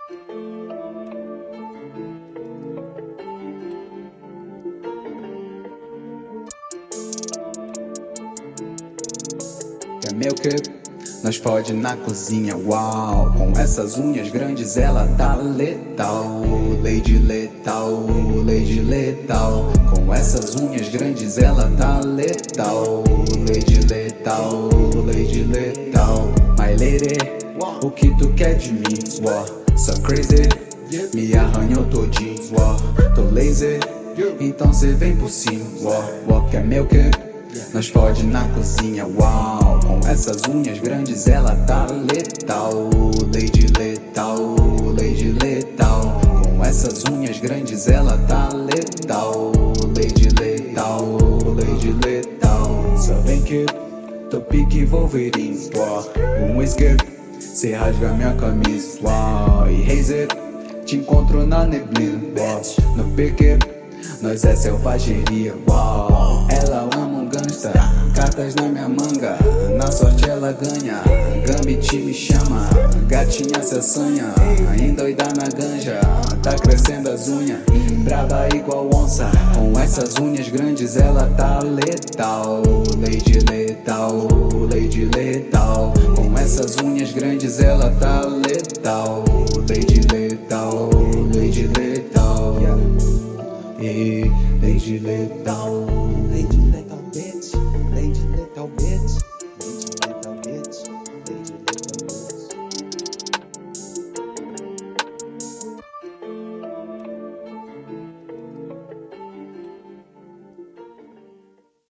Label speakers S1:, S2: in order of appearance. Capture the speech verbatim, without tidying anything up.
S1: Quer milk? Nós fode na cozinha, uau. Com essas unhas grandes ela tá letal. Lady letal, lady letal. Com essas unhas grandes ela tá letal. Lady letal, lady letal. My lady, o que tu quer de mim? Uau, so crazy, me arranhou todinho. Uau, tô lazy, então cê vem por cima. Uau, uau, quer milk? Nós fode na cozinha, uau. Com essas unhas grandes ela tá letal. Lady letal, lady letal. Com essas unhas grandes ela tá letal. Lady letal, lady letal. Só vem que tô pique Wolverine, uau. Um whisky, cê rasga minha camisa, uau. E Razer, te encontro na neblina, uau. No pique, nós é selvageria, uau. Ela ama um gangsta, cartas na minha manga. Na sorte ela ganha, Gambit me chama. Gatinha se assanha, endoida na ganja. Tá crescendo as unhas, braba igual onça. Com essas unhas grandes ela tá letal. Lady letal, lady letal. Com essas unhas grandes ela tá